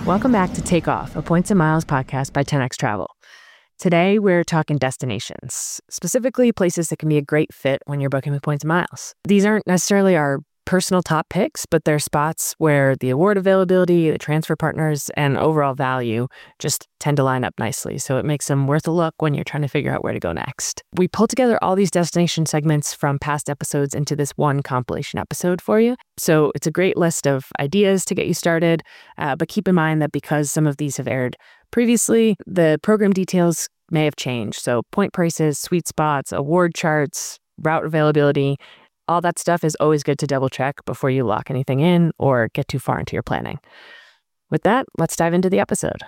Welcome back to Take Off, a Points and Miles podcast by 10X Travel. Today, we're talking destinations, specifically places that can be a great fit when you're booking with Points and Miles. These aren't necessarily our personal top picks, but they're spots where the award availability, the transfer partners, and overall value just tend to line up nicely. So it makes them worth a look when you're trying to figure out where to go next. We pulled together all these destination segments from past episodes into this one compilation episode for you. So it's a great list of ideas to get you started, but keep in mind that because some of these have aired previously, the program details may have changed. So point prices, sweet spots, award charts, route availability, all that stuff is always good to double check before you lock anything in or get too far into your planning. With that, let's dive into the episode.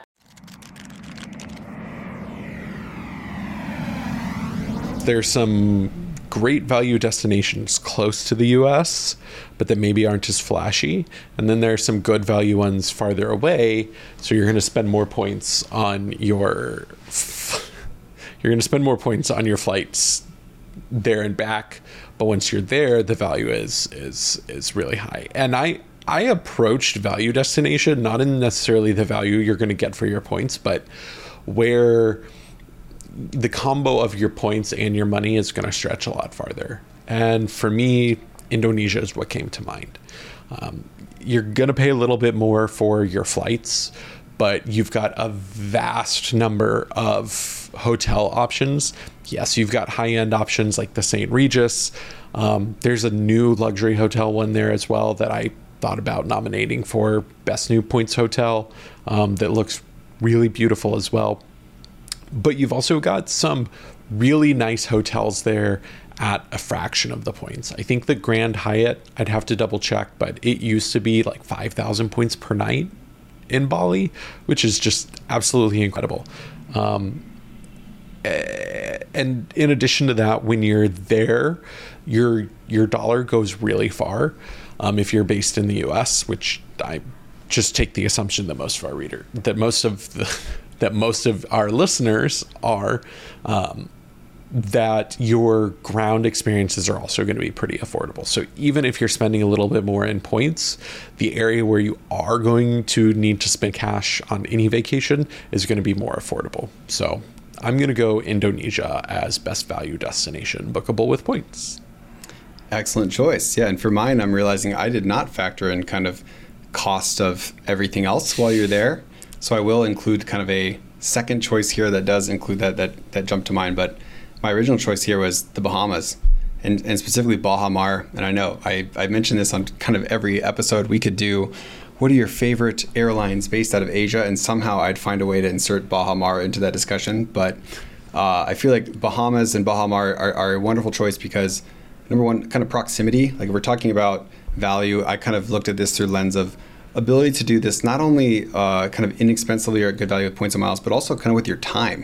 There's some great value destinations close to the US, but that maybe aren't as flashy. And then there's some good value ones farther away. So you're going to spend more points on your flights there and back. But once you're there, the value is really high. And I approached value destination not in necessarily the value you're going to get for your points, but where the combo of your points and your money is going to stretch a lot farther. And for me, Indonesia is what came to mind. You're going to pay a little bit more for your flights, but you've got a vast number of hotel options. Yes, you've got high-end options like the St. Regis. There's a new luxury hotel one there as well that I thought about nominating for Best New Points Hotel that looks really beautiful as well. But you've also got some really nice hotels there at a fraction of the points. I think the Grand Hyatt, I'd have to double check, but it used to be like 5,000 points per night in Bali, which is just absolutely incredible. And in addition to that, when you're there, your dollar goes really far. If you're based in the US, which I just take the assumption that most of our listeners are, that your ground experiences are also going to be pretty affordable. So even if you're spending a little bit more in points, the area where you are going to need to spend cash on any vacation is going to be more affordable. So I'm going to go Indonesia as best value destination, bookable with points. Excellent choice. Yeah, and for mine, I'm realizing I did not factor in kind of cost of everything else while you're there. So I will include kind of a second choice here that does include that jumped to mind. But my original choice here was the Bahamas, and specifically Baha Mar. And I know I mentioned this on kind of every episode. We could do, what are your favorite airlines based out of Asia? And somehow I'd find a way to insert Baha Mar into that discussion. But I feel like Bahamas and Baha Mar are a wonderful choice because, number one, kind of proximity. Like if we're talking about value, I kind of looked at this through the lens of ability to do this not only kind of inexpensively or at good value with points and miles, but also kind of with your time.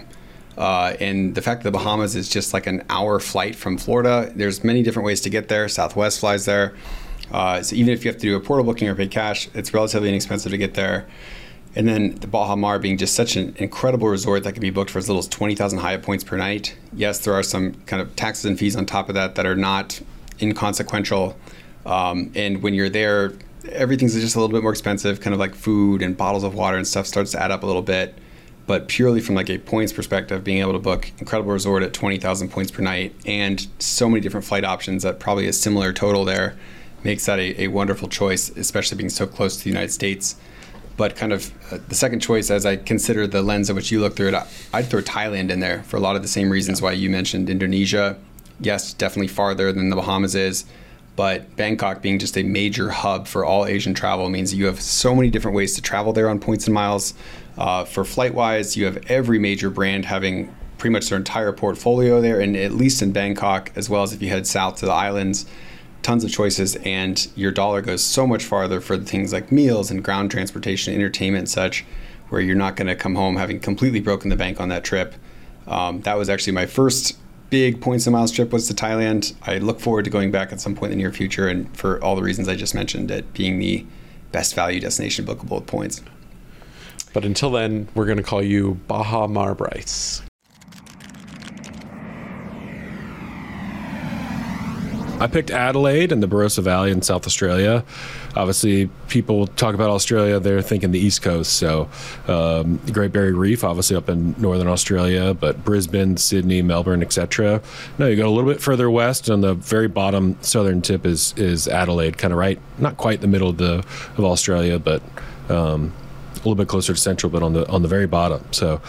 And the fact that the Bahamas is just like an hour flight from Florida, there's many different ways to get there. Southwest flies there. So even if you have to do a portal booking or pay cash, it's relatively inexpensive to get there. And then the Baha Mar being just such an incredible resort that can be booked for as little as 20,000 Hyatt points per night. Yes, there are some kind of taxes and fees on top of that are not inconsequential. And when you're there, everything's just a little bit more expensive, kind of like food and bottles of water and stuff starts to add up a little bit. But purely from like a points perspective, being able to book incredible resort at 20,000 points per night and so many different flight options at probably a similar total there makes that a wonderful choice, especially being so close to the United States. But kind of the second choice, as I consider the lens of which you look through it, I'd throw Thailand in there for a lot of the same reasons why you mentioned Indonesia. Yes, definitely farther than the Bahamas is. But Bangkok being just a major hub for all Asian travel means that you have so many different ways to travel there on points and miles. For flight-wise, you have every major brand having pretty much their entire portfolio there, and at least in Bangkok, as well as if you head south to the islands, tons of choices, and your dollar goes so much farther for things like meals and ground transportation, entertainment and such, where you're not going to come home having completely broken the bank on that trip. That was actually my first big points and miles trip was to Thailand. I look forward to going back at some point in the near future, and for all the reasons I just mentioned, it being the best value destination bookable with points. But until then, we're going to call you Baha Mar Bryce. I picked Adelaide and the Barossa Valley in South Australia. Obviously, people talk about Australia, they're thinking the East Coast. So, the Great Barrier Reef, obviously up in Northern Australia, but Brisbane, Sydney, Melbourne, etc. No, you go a little bit further west. On the very bottom southern tip is Adelaide, kind of right, not quite the middle of Australia, but a little bit closer to central, but on the very bottom. So,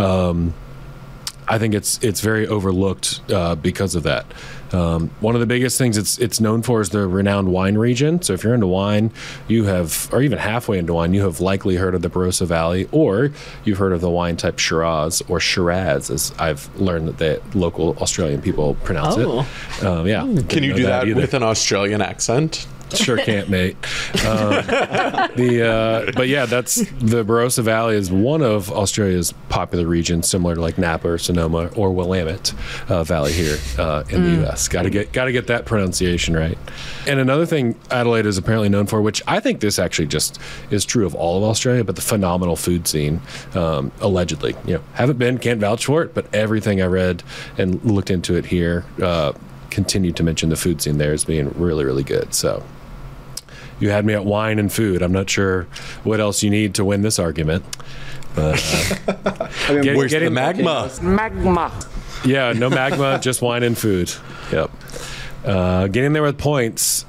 I think it's very overlooked because of that. One of the biggest things it's known for is the renowned wine region. So if you're into wine, or even halfway into wine, you have likely heard of the Barossa Valley, or you've heard of the wine type Shiraz, or Shiraz, as I've learned that the local Australian people pronounce it. Yeah. Can you do that with an Australian accent? Sure can't, mate. But yeah, that's the Barossa Valley is one of Australia's popular regions, similar to like Napa or Sonoma or Willamette Valley here in the U.S. Got to get that pronunciation right. And another thing Adelaide is apparently known for, which I think this actually just is true of all of Australia, but the phenomenal food scene, allegedly. Haven't been, can't vouch for it, but everything I read and looked into it here continued to mention the food scene there as being really, really good. So. You had me at wine and food. I'm not sure what else you need to win this argument. But where's the magma? Magma. Yeah, no magma, just wine and food. Yep. Getting there with points.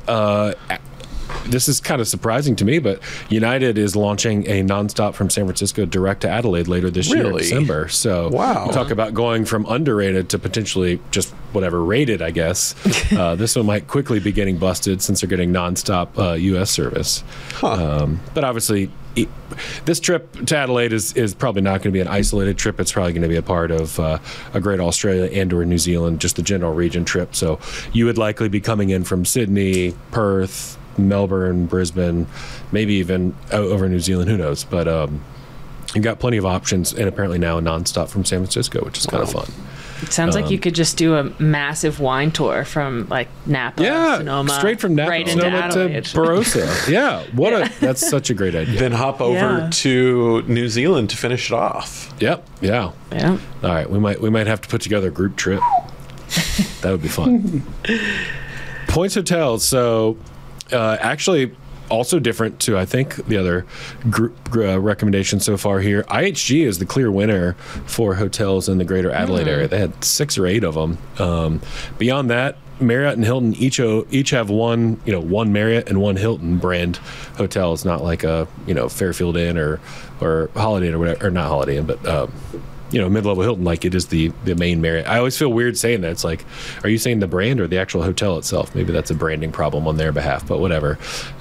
This is kind of surprising to me, but United is launching a nonstop from San Francisco direct to Adelaide later this year in December. So wow. Talk about going from underrated to potentially just whatever rated, I guess. This one might quickly be getting busted since they're getting nonstop U.S. service. But obviously, this trip to Adelaide is probably not going to be an isolated trip. It's probably going to be a part of a Great Australia and or New Zealand, just the general region trip. So you would likely be coming in from Sydney, Perth, Melbourne, Brisbane, maybe even over New Zealand, who knows. But you've got plenty of options, and apparently now a nonstop from San Francisco, which is kind of fun. It sounds like you could just do a massive wine tour from like Napa, Sonoma, straight from Napa, right Sonoma to Barossa. Yeah, that's such a great idea. Then hop over to New Zealand to finish it off. Yep. Yeah. All right, we might have to put together a group trip. That would be fun. Points hotels. So. Actually, also different to, I think, the other group recommendation so far here. IHG is the clear winner for hotels in the greater Adelaide area. They had 6 or 8 of them. Beyond that, Marriott and Hilton each have one Marriott and one Hilton brand hotel. It's not like a Fairfield Inn or Holiday Inn or whatever, or not Holiday Inn, but mid-level Hilton, like it is the main Marriott. I always feel weird saying that. It's like, are you saying the brand or the actual hotel itself? Maybe that's a branding problem on their behalf, but whatever.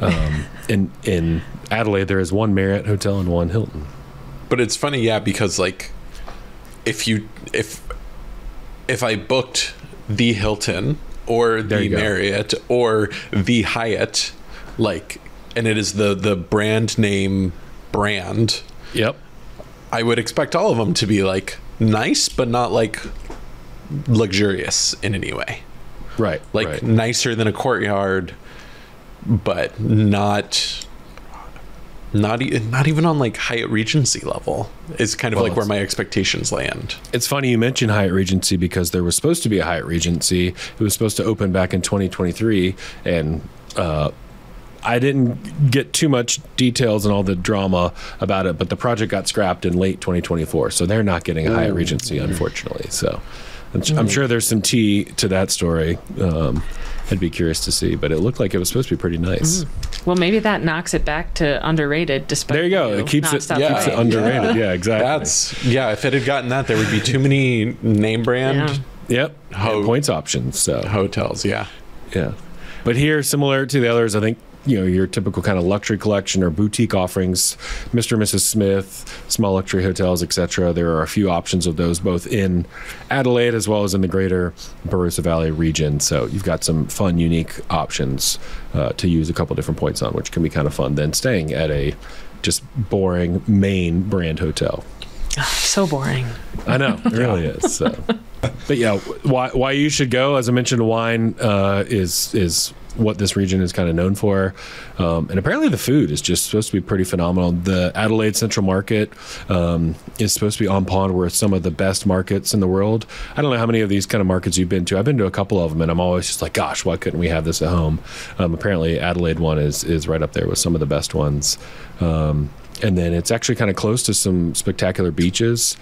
In Adelaide, there is one Marriott hotel and one Hilton. But it's funny, because like if I booked the Hilton or the Marriott or the Hyatt, like, and it is the brand name brand. Yep. I would expect all of them to be like nice, but not like luxurious in any way. Right. Like nicer than a Courtyard, but not even on like Hyatt Regency level. Is kind of like where my expectations land. It's funny you mentioned Hyatt Regency because there was supposed to be a Hyatt Regency. It was supposed to open back in 2023, and I didn't get too much details and all the drama about it, but the project got scrapped in late 2024, so they're not getting a Hyatt Regency, unfortunately. So I'm sure there's some tea to that story. I'd be curious to see, but it looked like it was supposed to be pretty nice. Well, maybe that knocks it back to underrated. Despite there you go. It keeps it underrated. Yeah, exactly. If it had gotten that, there would be too many name brand. Yep. Points options. So hotels. Yeah. But here, similar to the others, I think your typical kind of luxury collection or boutique offerings, Mr. and Mrs. Smith, small luxury hotels, etc. There are a few options of those both in Adelaide as well as in the greater Barossa Valley region. So you've got some fun, unique options to use a couple different points on, which can be kind of fun than staying at a just boring main brand hotel. So boring. I know, it really is. So. But yeah, why you should go, as I mentioned, wine is what this region is kind of known for. And apparently the food is just supposed to be pretty phenomenal. The Adelaide Central Market is supposed to be on par with some of the best markets in the world. I don't know how many of these kind of markets you've been to. I've been to a couple of them, and I'm always just like, gosh, why couldn't we have this at home? Apparently Adelaide one is right up there with some of the best ones. And then it's actually kind of close to some spectacular beaches.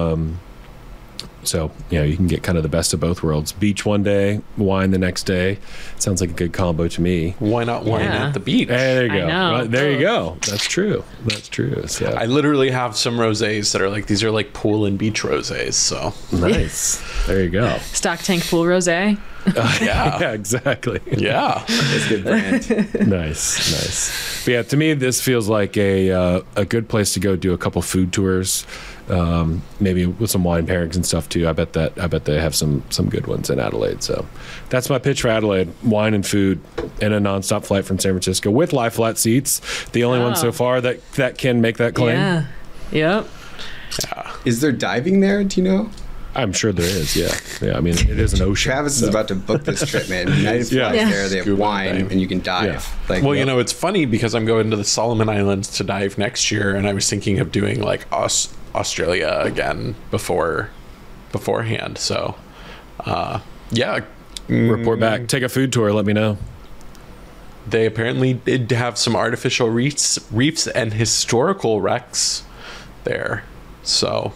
So, you can get kind of the best of both worlds. Beach one day, wine the next day. Sounds like a good combo to me. Why not wine at the beach? Hey, there you go. I know. Right, there you go. That's true. So. I literally have some rosés that are like, these are like pool and beach rosés. So Nice. There you go. Stock Tank Pool Rosé. Yeah, exactly. yeah. It's a good brand. Nice. But yeah, to me, this feels like a good place to go do a couple food tours. Maybe with some wine pairings and stuff too. I bet they have some good ones in Adelaide. So that's my pitch for Adelaide: wine and food, and a nonstop flight from San Francisco with lie flat seats. The only one so far that can make that claim. Yeah. Yep. Is there diving there? Do you know? I'm sure there is. Yeah. I mean, it is an ocean. Travis is about to book this trip, man. United Yeah. flies there. They have Scuba wine, diving. and you can dive. Yeah. Like, Well, it's funny because I'm going to the Solomon Islands to dive next year, and I was thinking of doing like Australia again beforehand. So, yeah. Report back. Take a food tour. Let me know. They apparently did have some artificial reefs and historical wrecks there. So,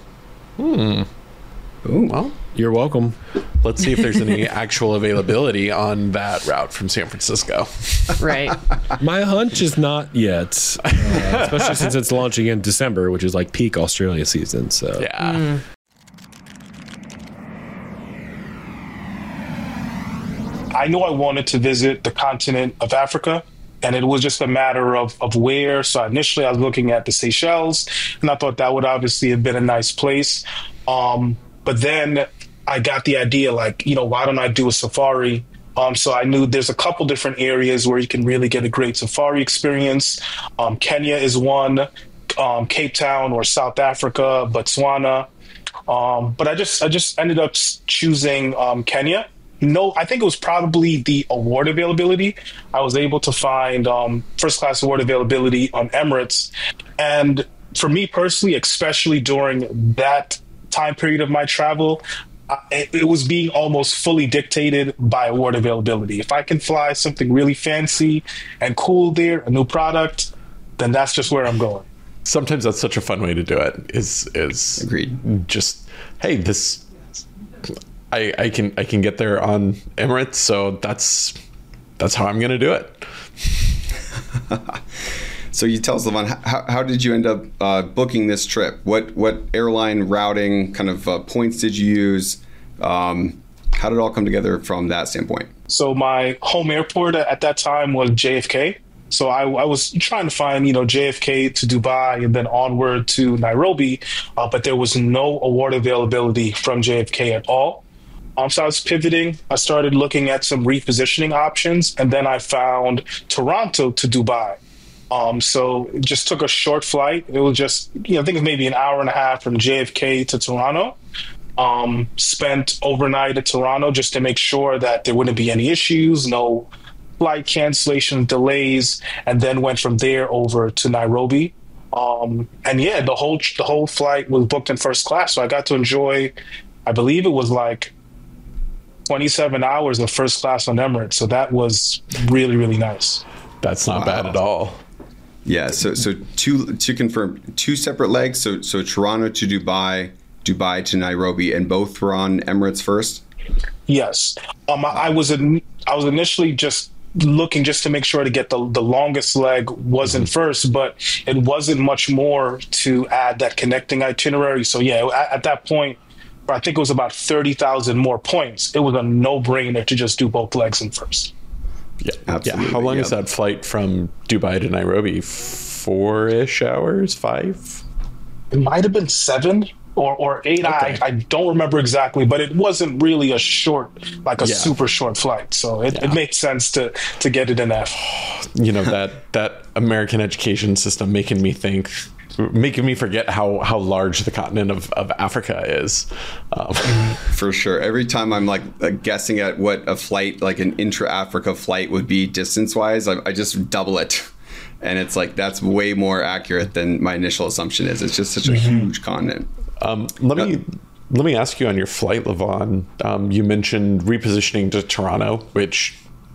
well, You're welcome. let's see if there's any actual availability on that route from San Francisco. Right. My hunch is not yet, especially since it's launching in December, which is like peak Australia season. So Yeah. I knew I wanted to visit the continent of Africa, and it was just a matter of where. So initially I was looking at the Seychelles, and I thought that would obviously have been a nice place. But then I got the idea, like, why don't I do a safari? So I knew there's a couple different areas where you can really get a great safari experience. Kenya is one, Cape Town or South Africa, Botswana. But I just ended up choosing Kenya. No, I think it was probably the award availability. I was able to find first class award availability on Emirates. And for me personally, especially during that time period of my travel, it was being almost fully dictated by award availability. If I can fly something really fancy and cool there, a new product, then that's just where I'm going. Sometimes that's such a fun way to do it. Is Agreed. Just, hey, this I can get there on Emirates, so that's how I'm going to do it. So you tell us, Levon, how did you end up booking this trip? What airline routing kind of points did you use? How did it all come together from that standpoint? So my home airport at that time was JFK. So I was trying to find, JFK to Dubai and then onward to Nairobi, but there was no award availability from JFK at all. So I was pivoting. I started looking at some repositioning options, and then I found Toronto to Dubai. So it just took a short flight. It was just, I think it was maybe an hour and a half from JFK to Toronto. Spent overnight at Toronto just to make sure that there wouldn't be any issues, no flight cancellation delays, and then went from there over to Nairobi. And yeah, the whole flight was booked in first class. So I got to enjoy, I believe it was like 27 hours of first class on Emirates. So that was really, really nice. That's not bad at all. Yeah. So to confirm, two separate legs. So Toronto to Dubai to Nairobi, and both were on Emirates first. Yes. I was initially just looking just to make sure to get the longest leg wasn't first, but it wasn't much more to add that connecting itinerary. So yeah, at that point, I think it was about 30,000 more points. It was a no-brainer to just do both legs in first. Yeah, Absolutely, Yeah. How long yeah. is that flight from Dubai to Nairobi? 4-ish hours? 5? It might have been 7 or 8. Okay. I don't remember exactly, but it wasn't really a short, like a super short flight. So it made sense to get it in F. That American education system making me think making me forget how large the continent of Africa is. For sure. Every time I'm like guessing at what a flight, like an intra-Africa flight would be distance-wise, I just double it. And it's like, that's way more accurate than my initial assumption is. It's just such a huge continent. Let me ask you on your flight, Levon. You mentioned repositioning to Toronto, which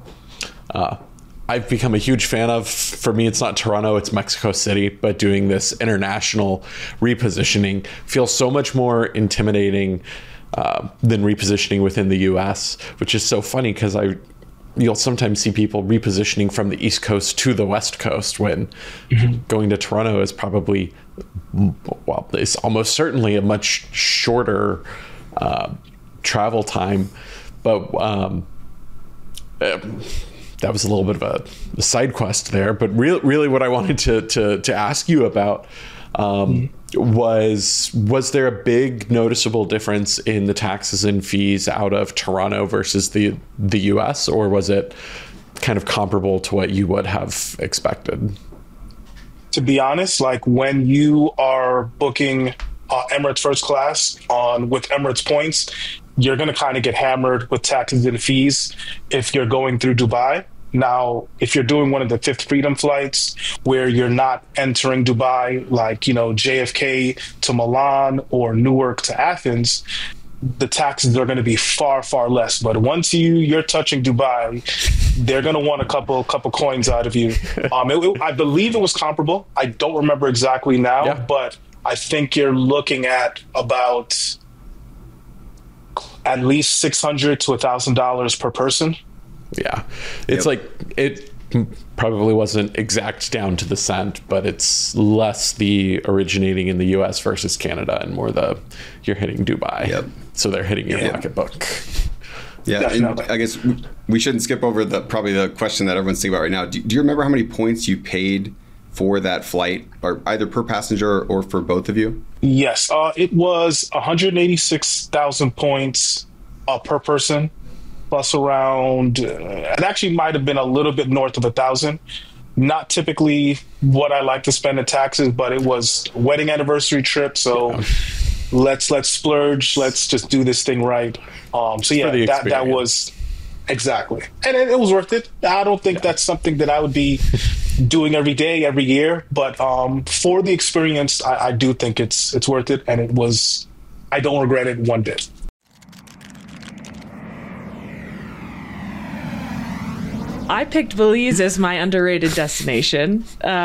I've become a huge fan of. For me, it's not Toronto, it's Mexico City, but doing this international repositioning feels so much more intimidating than repositioning within the US, which is so funny because you'll sometimes see people repositioning from the East Coast to the West Coast when going to Toronto is probably, well, it's almost certainly a much shorter travel time. But that was a little bit of a side quest there. But really what I wanted to ask you about was there a big noticeable difference in the taxes and fees out of Toronto versus the US, or was it kind of comparable to what you would have expected? To be honest, like when you are booking Emirates first class with Emirates points, you're going to kind of get hammered with taxes and fees if you're going through Dubai. Now, if you're doing one of the Fifth Freedom flights where you're not entering Dubai, like, JFK to Milan or Newark to Athens, the taxes are going to be far, far less. But once you're touching Dubai, they're going to want a couple coins out of you. I believe it was comparable. I don't remember exactly now, but I think you're looking at about at least $600 to $1,000 per person. Yeah, it's like it probably wasn't exact down to the cent, but it's less the originating in the US versus Canada and more you're hitting Dubai. So they're hitting your pocketbook. Yeah, and I guess we shouldn't skip over probably the question that everyone's thinking about right now. Do you remember how many points you paid for that flight, or either per passenger or for both of you? Yes, it was 186,000 points per person, plus around, it actually might have been a little bit north of 1,000. Not typically what I like to spend in taxes, but it was a wedding anniversary trip, so let's splurge, let's just do this thing right. So yeah, that was exactly, and it was worth it. I don't think that's something that I would be doing every day, every year, but for the experience, I do think it's worth it, and it was. I don't regret it one bit. I picked Belize as my underrated destination.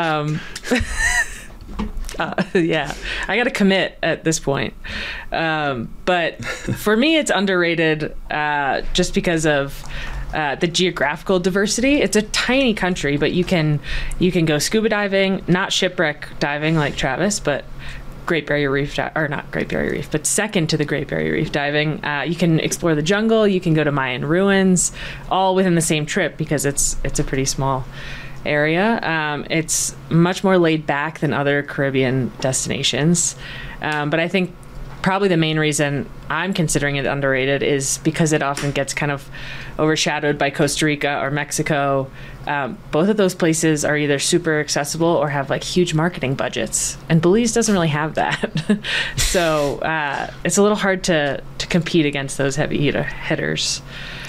Yeah, I got to commit at this point. But for me, it's underrated just because of the geographical diversity. It's a tiny country, but you can go scuba diving, not shipwreck diving like Travis, but Great Barrier Reef, or not Great Barrier Reef, but second to the Great Barrier Reef diving. You can explore the jungle, you can go to Mayan ruins, all within the same trip because it's a pretty small area. It's much more laid back than other Caribbean destinations. But I think probably the main reason I'm considering it underrated is because it often gets kind of overshadowed by Costa Rica or Mexico. Both of those places are either super accessible or have like huge marketing budgets, and Belize doesn't really have that. So it's a little hard to compete against those heavy hitters.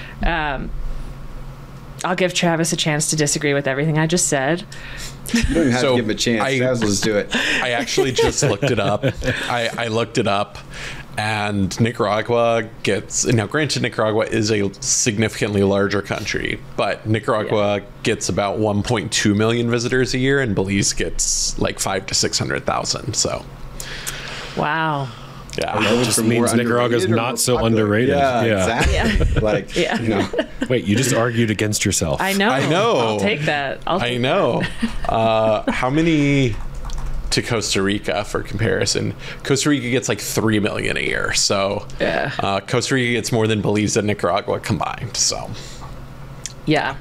I'll give Travis a chance to disagree with everything I just said. You don't even have to give him a chance. Travis, let's do it. I actually just looked it up. I looked it up, and Nicaragua now granted, Nicaragua is a significantly larger country, but Nicaragua gets about 1.2 million visitors a year, and Belize gets like 500,000 to 600,000. So, wow. Yeah, it just means Nicaragua's not so underrated. Yeah, exactly. Like, Wait, you just argued against yourself. I know. I'll take that. I know. How many to Costa Rica for comparison? Costa Rica gets like 3 million a year. So Costa Rica gets more than Belize and Nicaragua combined. So yeah.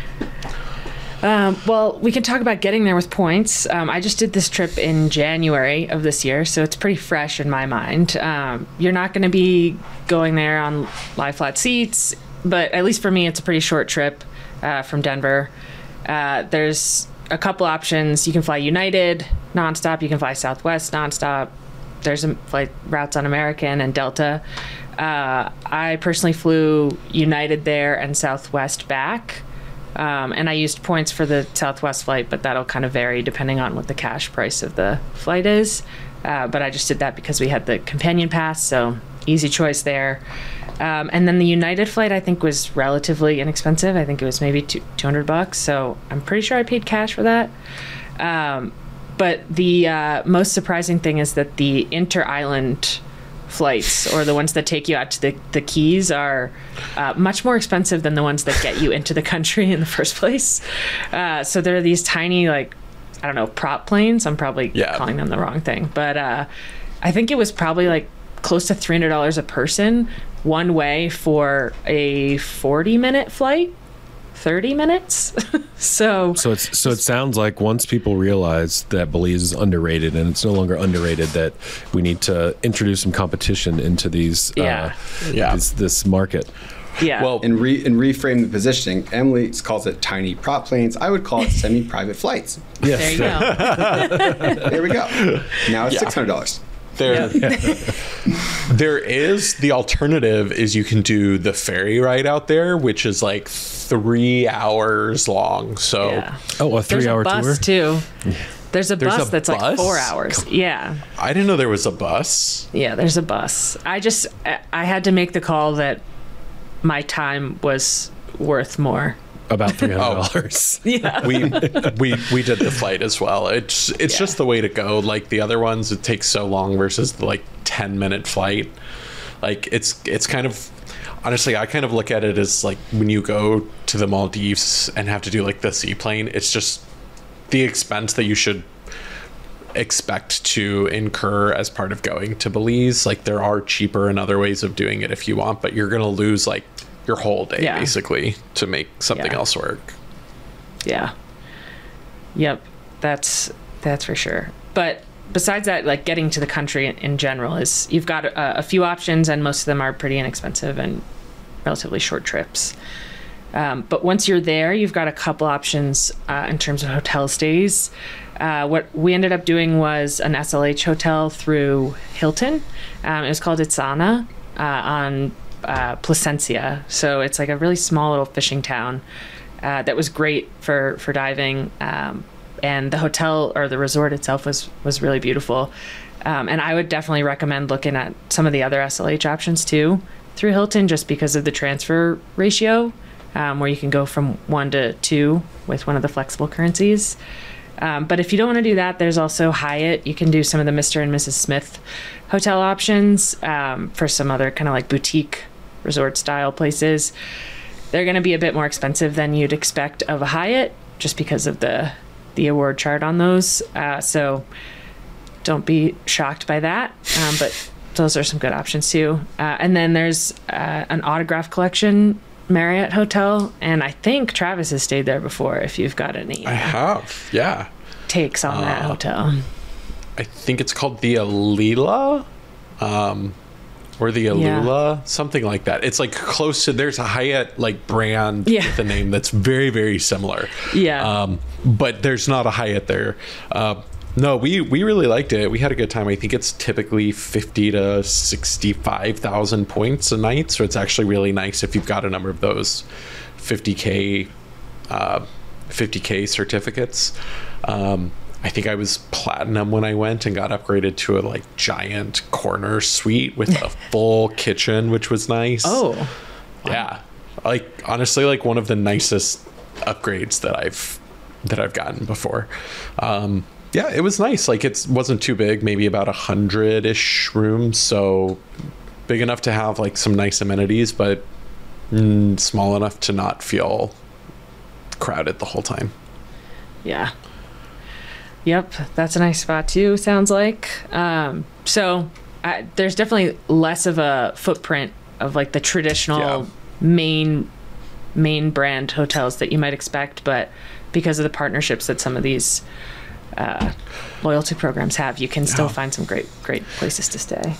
Well, we can talk about getting there with points. I just did this trip in January of this year, so it's pretty fresh in my mind. You're not going to be going there on lie flat seats, but at least for me, it's a pretty short trip from Denver. There's a couple options. You can fly United, nonstop. You can fly Southwest nonstop. There's some flight routes on American and Delta. I personally flew United there and Southwest back. And I used points for the Southwest flight, but that'll kind of vary depending on what the cash price of the flight is. But I just did that because we had the companion pass, so easy choice there. And then the United flight, I think, was relatively inexpensive. I think it was maybe $200, so I'm pretty sure I paid cash for that. But the most surprising thing is that the inter-island flights, or the ones that take you out to the Keys, are much more expensive than the ones that get you into the country in the first place. So there are these tiny, like, I don't know, prop planes. I'm probably calling them the wrong thing. But I think it was probably like close to $300 a person one way for a 40-minute flight. 30 minutes. So it sounds like once people realize that Belize is underrated, and it's no longer underrated, that we need to introduce some competition into these this market. Yeah. Well, and reframe the positioning. Emily calls it tiny prop planes. I would call it semi-private flights. Yes. There you go. There we go. Now it's $600. There is the alternative is you can do the ferry ride out there, which is like 3 hours long. So a 3-hour tour? Bus too. There's a bus that's bus? like 4 hours. Yeah. I didn't know there was a bus. Yeah, there's a bus. I had to make the call that my time was worth more. About $300. Yeah. We did the flight as well. It's just the way to go. Like the other ones, it takes so long versus the like 10-minute flight. Like it's kind of, honestly, I kind of look at it as like when you go to the Maldives and have to do like the seaplane, it's just the expense that you should expect to incur as part of going to Belize. Like there are cheaper and other ways of doing it if you want, but you're going to lose like your whole day basically to make something else work. Yeah. Yep. That's for sure. But besides that, like getting to the country in general is, you've got a few options, and most of them are pretty inexpensive and relatively short trips. But once you're there, you've got a couple options in terms of hotel stays. What we ended up doing was an SLH hotel through Hilton. It was called Itzana on Placencia. So it's like a really small little fishing town that was great for diving. And the hotel, or the resort itself, was really beautiful. And I would definitely recommend looking at some of the other SLH options too through Hilton, just because of the transfer ratio, where you can go from 1 to 2 with one of the flexible currencies. But if you don't want to do that, there's also Hyatt. You can do some of the Mr. and Mrs. Smith hotel options for some other kind of like boutique resort style places. They're going to be a bit more expensive than you'd expect of a Hyatt, just because of the award chart on those. So don't be shocked by that. But those are some good options too. And then there's an Autograph Collection Marriott hotel, and I think Travis has stayed there before. If you've got any, I have, takes on that hotel. I think it's called the Alila, or the Alula, something like that. It's like close to. There's a Hyatt like brand with a name that's very, very similar. Yeah. But there's not a Hyatt there. No, we really liked it. We had a good time. I think it's typically 50 to 65,000 points a night, so it's actually really nice if you've got a number of those 50K certificates. I think I was platinum when I went and got upgraded to a like giant corner suite with a full kitchen, which was nice. Oh, yeah. Like honestly, like one of the nicest upgrades that I've gotten before. Yeah, it was nice. Like it wasn't too big, maybe about 100-ish rooms, so big enough to have like some nice amenities, but small enough to not feel crowded the whole time. Yeah. Yep, that's a nice spot too, sounds like. So there's definitely less of a footprint of like the traditional main brand hotels that you might expect, but because of the partnerships that some of these loyalty programs have, you can still find some great places to stay.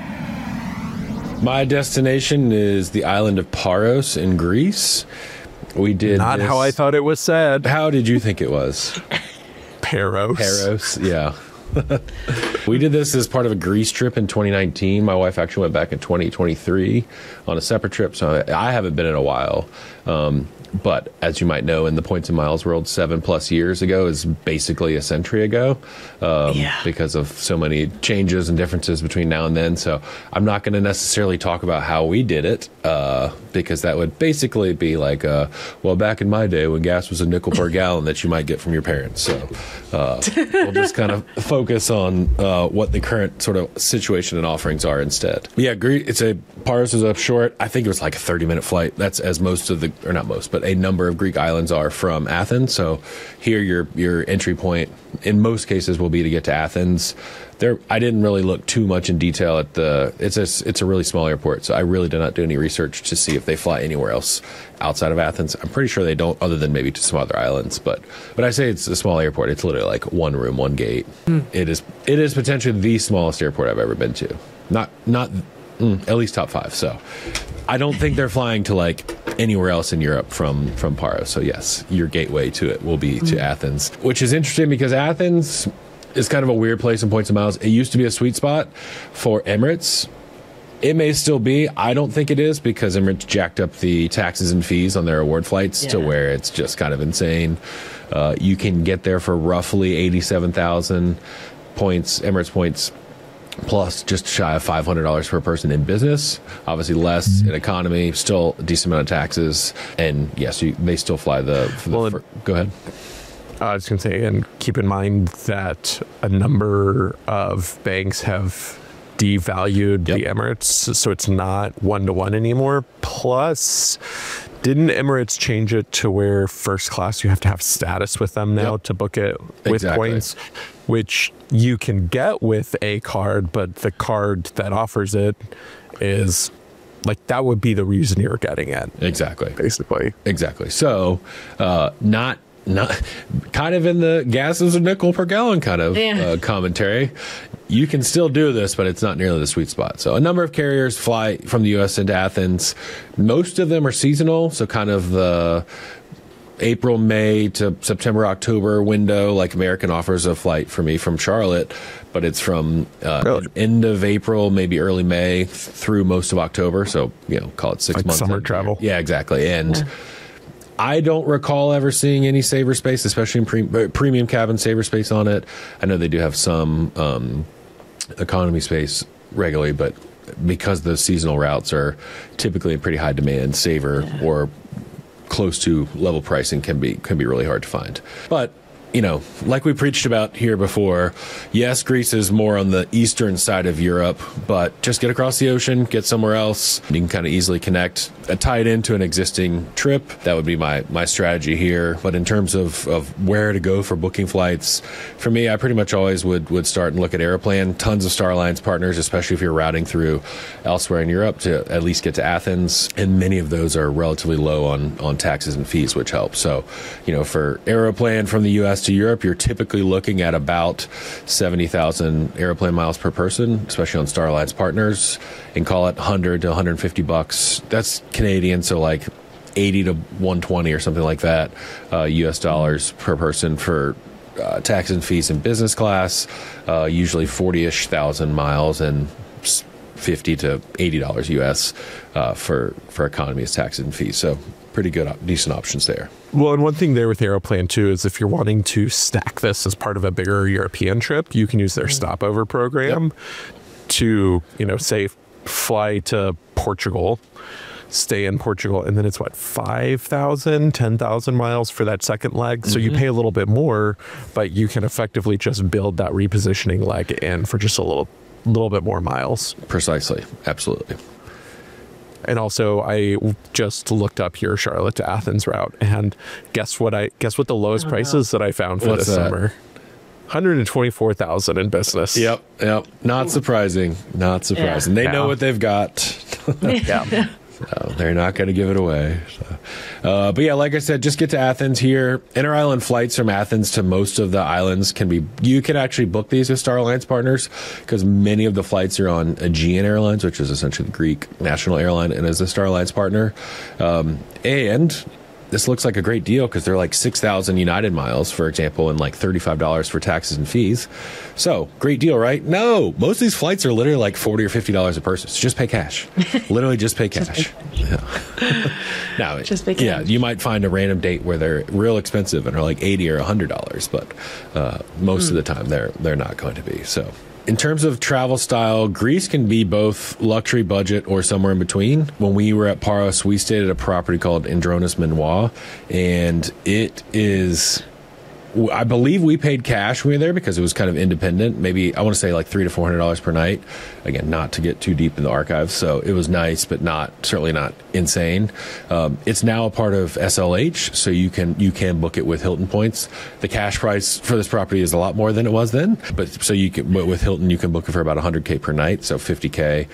My destination is the island of Paros in Greece. We did Not this. how I thought it was said. How did you think it was? Paros. Paros, yeah. We did this as part of a Greece trip in 2019. My wife actually went back in 2023 on a separate trip, so I haven't been in a while. But as you might know, in the Points and Miles world, 7+ years ago is basically a century ago, because of so many changes and differences between now and then. So I'm not going to necessarily talk about how we did it, because that would basically be like, well, back in my day when gas was a nickel per gallon that you might get from your parents. So we'll just kind of focus on what the current sort of situation and offerings are instead. But yeah, Paros is up short. I think it was like a 30-minute flight. That's as most of the, or not most, but a number of Greek islands are from Athens. So here your entry point in most cases will be to get to Athens. I didn't really look too much in detail at it's a really small airport, so I really did not do any research to see if they fly anywhere else outside of Athens. I'm pretty sure they don't, other than maybe to some other islands. But I say it's a small airport. It's literally like one room, one gate. It is potentially the smallest airport I've ever been to. Not at least top 5. So I don't think they're flying to like anywhere else in Europe from Paros. So yes, your gateway to it will be to Athens, which is interesting because Athens is kind of a weird place in Points and Miles. It used to be a sweet spot for Emirates. It may still be. I don't think it is because Emirates jacked up the taxes and fees on their award flights to where it's just kind of insane. You can get there for roughly 87,000 points, Emirates points, plus just shy of $500 per person in business. Obviously less in economy, still a decent amount of taxes. And yes, they still fly go ahead. I was going to say, and keep in mind that a number of banks have devalued the Emirates, so it's not 1-to-1 anymore. Plus, didn't Emirates change it to where first class you have to have status with them now to book it with points, which you can get with a card, but the card that offers it is like that would be the reason you're getting it. Exactly. Basically. Exactly. So, not kind of in the gas is a nickel per gallon kind of commentary. You can still do this, but it's not nearly the sweet spot. So a number of carriers fly from the U.S. into Athens. Most of them are seasonal, so kind of the April, May to September, October window. Like American offers a flight for me from Charlotte, but it's from end of April, maybe early May through most of October. So, call it 6 like months. Summer travel. Yeah, exactly. And I don't recall ever seeing any saver space, especially in premium cabin saver space on it. I know they do have some economy space regularly, but because the seasonal routes are typically in pretty high demand, saver or close to level pricing can be really hard to find. But like we preached about here before, yes, Greece is more on the eastern side of Europe, but just get across the ocean, get somewhere else. You can kind of easily connect, tie it into an existing trip. That would be my strategy here. But in terms of where to go for booking flights, for me, I pretty much always would start and look at Aeroplan. Tons of Star Alliance partners, especially if you're routing through elsewhere in Europe to at least get to Athens. And many of those are relatively low on taxes and fees, which helps. So, for Aeroplan from the U.S. to Europe, you're typically looking at about 70,000 airplane miles per person, especially on Star Alliance partners, and call it $100 to $150. That's Canadian, so like 80 to 120 or something like that, US dollars per person for tax and fees in business class, usually 40-ish thousand miles and $50 to $80 US for economy as taxes and fees. So pretty good, decent options there. Well, and one thing there with Aeroplan too is if you're wanting to stack this as part of a bigger European trip, you can use their stopover program to, say, fly to Portugal, stay in Portugal, and then it's 5,000, 10,000 miles for that second leg. So you pay a little bit more, but you can effectively just build that repositioning leg in for just a little bit more miles. Precisely. Absolutely. And also, I just looked up your Charlotte to Athens route, and guess what the lowest prices that I found for this summer? 124,000 in business. Yep. Not surprising. They know what they've got. So they're not going to give it away. So. But yeah, like I said, just get to Athens here. Inter-island flights from Athens to most of the islands you can actually book these with Star Alliance partners because many of the flights are on Aegean Airlines, which is essentially the Greek national airline and is a Star Alliance partner. And this looks like a great deal because they're like 6,000 United miles, for example, and like $35 for taxes and fees. So great deal, right? No, most of these flights are literally like $40 or $50 a person. So just pay cash. Literally just pay cash. Now, Just pay cash. yeah, you might find a random date where they're real expensive and are like $80 or $100, but most of the time they're not going to be. So in terms of travel style, Greece can be both luxury, budget, or somewhere in between. When we were at Paros, we stayed at a property called Andronis Minois, and it is, I believe we paid cash when we were there because it was kind of independent. Maybe I want to say like $300 to $400 per night. Again, not to get too deep in the archives. So it was nice, but certainly not insane. It's now a part of SLH, so you can book it with Hilton points. The cash price for this property is a lot more than it was then, but with Hilton you can book it for about $100K per night, so $50K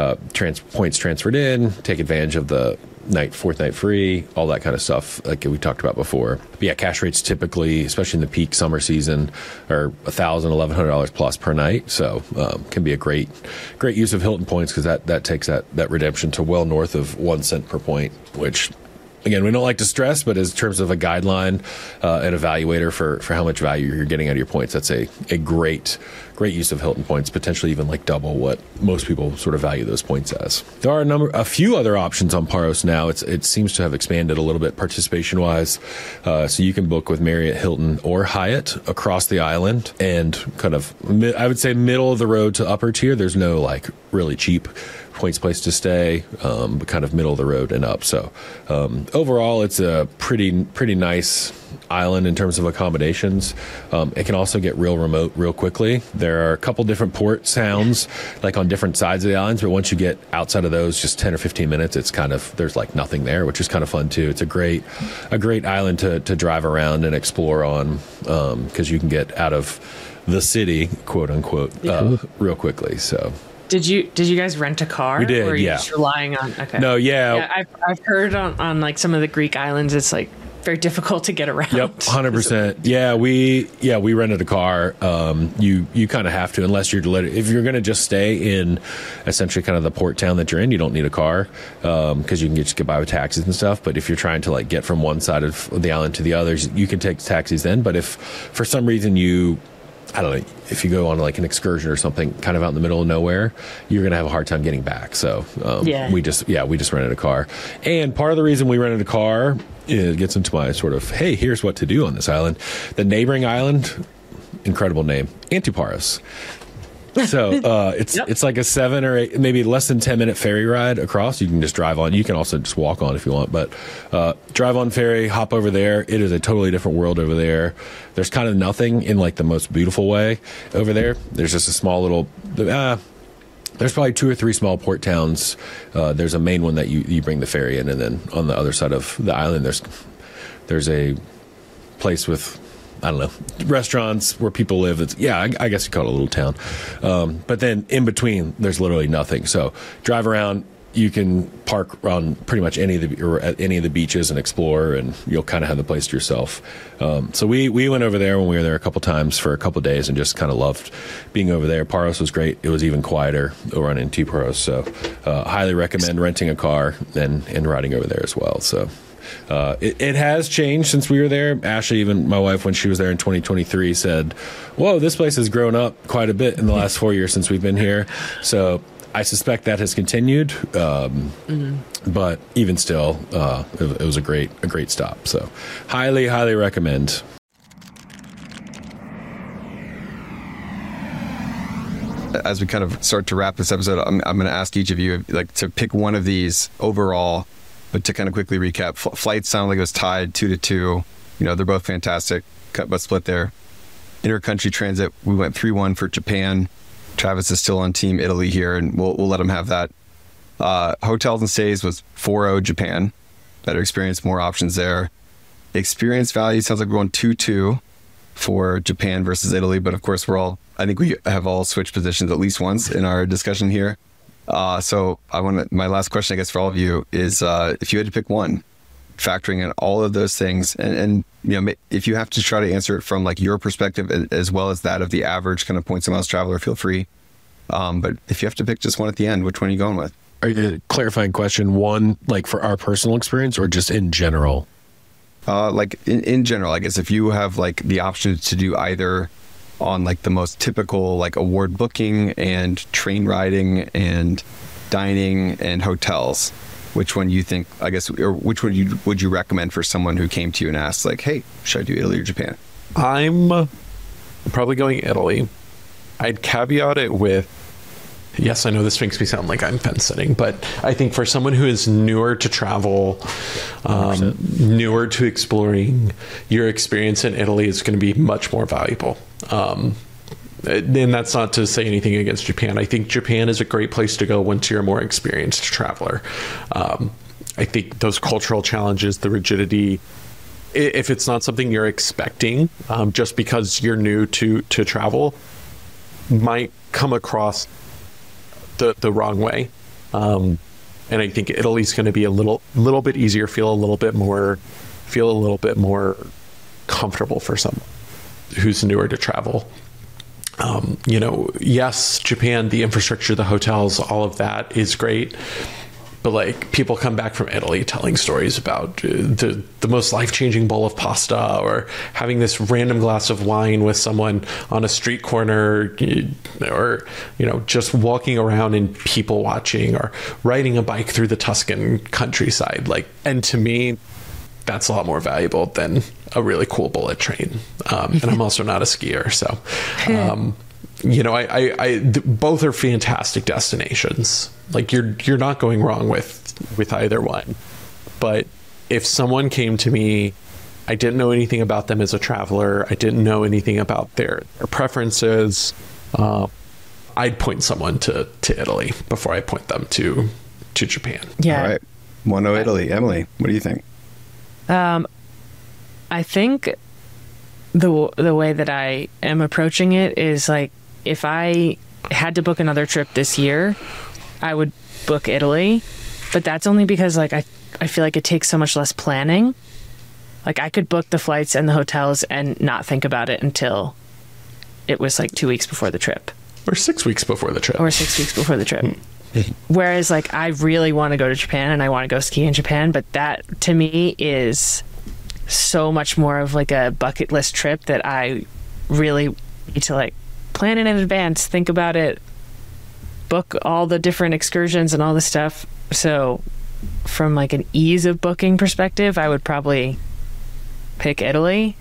points transferred in. Take advantage of the fourth night free, all that kind of stuff like we talked about before. But yeah, cash rates typically, especially in the peak summer season, are $1,000, $1,100 plus per night. So can be a great use of Hilton points because that takes that redemption to well north of 1 cent per point, which again, we don't like to stress, but in terms of a guideline, an evaluator for how much value you're getting out of your points, that's a great use of Hilton points, potentially even like double what most people sort of value those points as. There are a few other options on Paros now. It seems to have expanded a little bit participation wise. So you can book with Marriott, Hilton, or Hyatt across the island, and kind of, I would say, middle of the road to upper tier. There's no like really cheap points place to stay, but kind of middle of the road and up. So overall, it's a pretty nice island in terms of accommodations. It can also get real remote real quickly. There are a couple different port sounds like on different sides of the islands, but once you get outside of those, just 10 or 15 minutes, it's kind of, there's like nothing there, which is kind of fun too. It's a great island to drive around and explore on, because you can get out of the city, quote unquote, real quickly. So Did you guys rent a car? We did, or are you yeah. just relying on? Okay. No, yeah. I've heard on like some of the Greek islands, it's like very difficult to get around. Yep, 100%. Yeah, we rented a car. You kind of have to, unless if you're going to just stay in essentially kind of the port town that you're in, you don't need a car because you can just get by with taxis and stuff. But if you're trying to like get from one side of the island to the others, you can take taxis then. But if for some reason I don't know, if you go on like an excursion or something kind of out in the middle of nowhere, you're going to have a hard time getting back. So we just rented a car. And part of the reason we rented a car gets into my sort of, hey, here's what to do on this island. The neighboring island, incredible name, Antiparos. So it's like a 7 or 8, maybe less than 10-minute ferry ride across. You can just drive on. You can also just walk on if you want, but drive on ferry, hop over there. It is a totally different world over there. There's kind of nothing in like the most beautiful way over there. There's just a small little. There's probably 2 or 3 small port towns. There's a main one that you bring the ferry in, and then on the other side of the island, there's a place with, I don't know, restaurants where people live. I guess you call it a little town. But then in between, there's literally nothing. So drive around. You can park on pretty much any of the beaches and explore, and you'll kind of have the place to yourself. So we went over there when we were there a couple times for a couple of days and just kind of loved being over there. Paros was great. It was even quieter over on Antiparos. So highly recommend renting a car and riding over there as well. So. It has changed since we were there. Ashley, even my wife, when she was there in 2023, said, "Whoa, this place has grown up quite a bit in the last 4 years since we've been here." So I suspect that has continued, but even still, it was a great stop. So highly recommend. As we kind of start to wrap this episode, I'm going to ask each of you like to pick one of these overall. But to kind of quickly recap, flights sound like it was tied 2-2. You know, they're both fantastic, but split there. Intercountry transit, we went 3-1 for Japan. Travis is still on Team Italy here, and we'll let him have that. Hotels and stays was 4-0 Japan. Better experience, more options there. Experience value sounds like we're going 2-2 for Japan versus Italy, but of course I think we have all switched positions at least once in our discussion here. So my last question, I guess, for all of you is, if you had to pick one, factoring in all of those things, and you know, if you have to try to answer it from like your perspective as well as that of the average kind of points and miles traveler, feel free. But if you have to pick just one at the end, which one are you going with? Are you clarifying question one, like for our personal experience or just in general? like in general, I guess if you have like the option to do either on like the most typical like award booking and train riding and dining and hotels, which one you think, I guess, or which one would you recommend for someone who came to you and asked like, hey, should I do Italy or Japan? I'm probably going Italy. I'd caveat it with, yes, I know this makes me sound like I'm fence sitting, but I think for someone who is newer to travel, newer to exploring, your experience in Italy is going to be much more valuable. And that's not to say anything against Japan. I think Japan is a great place to go once you're a more experienced traveler. I think those cultural challenges, the rigidity, if it's not something you're expecting, just because you're new to travel, might come across the wrong way. And I think Italy's going to be a little bit easier, feel a little bit more comfortable for someone who's newer to travel. Yes, Japan, the infrastructure, the hotels, all of that is great. But like, people come back from Italy telling stories about the most life-changing bowl of pasta, or having this random glass of wine with someone on a street corner, or just walking around and people watching, or riding a bike through the Tuscan countryside. Like, and to me, that's a lot more valuable than a really cool bullet train. And I'm also not a skier, so both are fantastic destinations. Like, you're not going wrong with either one. But if someone came to me, I didn't know anything about them as a traveler, I didn't know anything about their preferences, I'd point someone to Italy before I point them to Japan. Yeah. All right. Mono Italy. Emily, what do you think? I think the way that I am approaching it is like, if I had to book another trip this year, I would book Italy, but that's only because like I feel like it takes so much less planning. Like, I could book the flights and the hotels and not think about it until it was like 2 weeks before the trip. Or 6 weeks before the trip. Whereas like, I really want to go to Japan and I want to go ski in Japan, but that to me is so much more of like a bucket list trip that I really need to like plan it in advance, think about it, book all the different excursions and all the stuff. So from like an ease of booking perspective, I would probably pick Italy.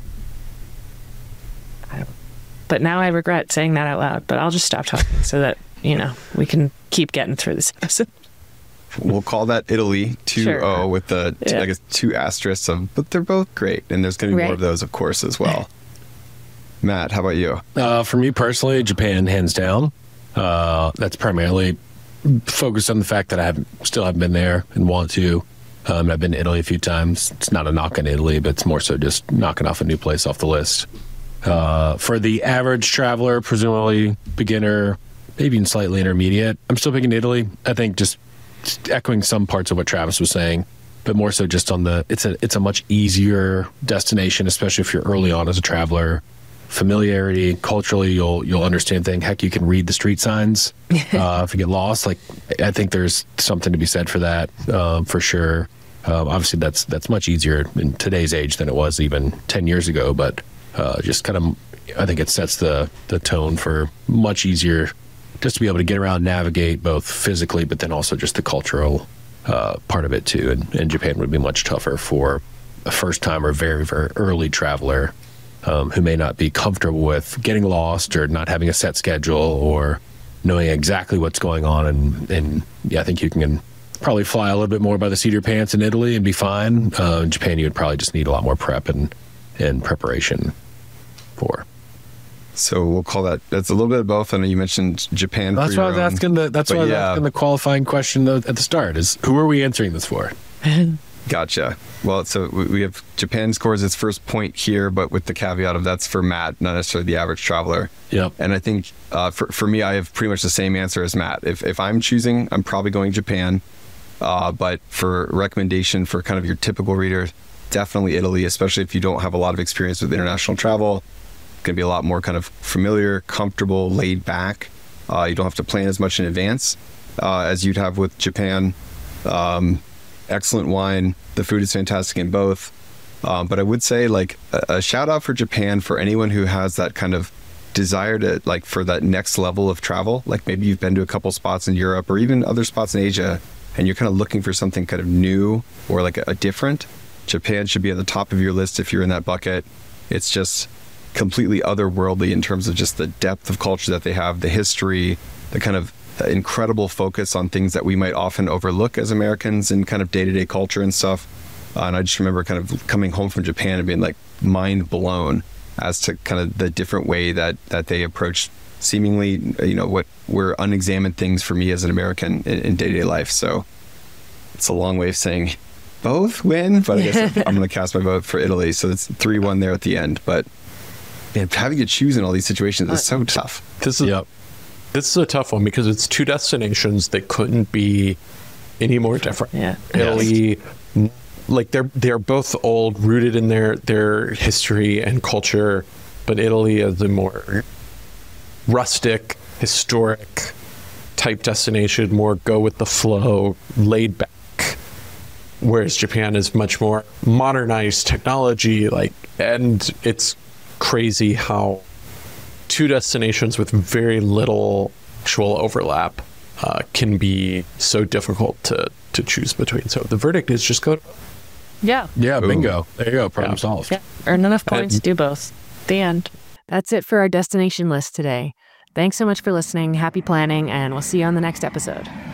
But now I regret saying that out loud, but I'll just stop talking so that, we can keep getting through this episode. We'll call that Italy 2-0 Sure. with the, I guess, 2 asterisks of, but they're both great. And there's going to be more of those, of course, as well. Matt, how about you? For me personally, Japan, hands down. That's primarily focused on the fact that I still haven't been there and want to. I've been to Italy a few times. It's not a knock on Italy, but it's more so just knocking off a new place off the list. For the average traveler, presumably beginner, maybe even slightly intermediate, I'm still picking Italy. I think just echoing some parts of what Travis was saying, but more so just on it's a much easier destination, especially if you're early on as a traveler. Familiarity, culturally, you'll understand things. Heck, you can read the street signs if you get lost. Like, I think there's something to be said for that, for sure. Obviously, that's much easier in today's age than it was even 10 years ago. But just kind of, I think it sets the tone for much easier just to be able to get around, navigate both physically, but then also just the cultural part of it too. And Japan would be much tougher for a first time or very, very early traveler who may not be comfortable with getting lost or not having a set schedule or knowing exactly what's going on. And yeah, I think you can probably fly a little bit more by the seat of your pants in Italy and be fine. In Japan, you would probably just need a lot more prep and preparation for. So we'll call that's a little bit of both. I know you mentioned Japan. That's why I was asking the qualifying question at the start is, who are we answering this for? Gotcha. Well, so we have Japan scores its first point here, but with the caveat of that's for Matt, not necessarily the average traveler. Yep. And I think for me, I have pretty much the same answer as Matt. If I'm choosing, I'm probably going Japan. But for recommendation for kind of your typical reader, definitely Italy, especially if you don't have a lot of experience with international travel. It's going to be a lot more kind of familiar, comfortable, laid back. You don't have to plan as much in advance as you'd have with Japan. Excellent wine. The food is fantastic in both. But I would say like a shout out for Japan for anyone who has that kind of desire to like for that next level of travel. Like maybe you've been to a couple spots in Europe or even other spots in Asia, and you're kind of looking for something kind of new or like a different. Japan should be at the top of your list if you're in that bucket. It's just completely otherworldly in terms of just the depth of culture that they have, the history, the kind of incredible focus on things that we might often overlook as Americans in kind of day-to-day culture and stuff. And I just remember kind of coming home from Japan and being like mind blown as to kind of the different way that they approach seemingly, what were unexamined things for me as an American in day-to-day life. So it's a long way of saying both win, but I guess I'm going to cast my vote for Italy. So it's 3-1 there at the end. But man, having to choose in all these situations is so tough. This is a tough one because it's two destinations that couldn't be any more different. Yeah. Italy, like they're both old, rooted in their history and culture, but Italy is a more rustic, historic type destination, more go with the flow, laid back. Whereas Japan is much more modernized technology, and it's crazy how two destinations with very little actual overlap can be so difficult to choose between. So the verdict is just go. Yeah, bingo. There you go. Problem solved. Yeah. Earn enough points, do both. The end. That's it for our destination list today. Thanks so much for listening. Happy planning, and we'll see you on the next episode.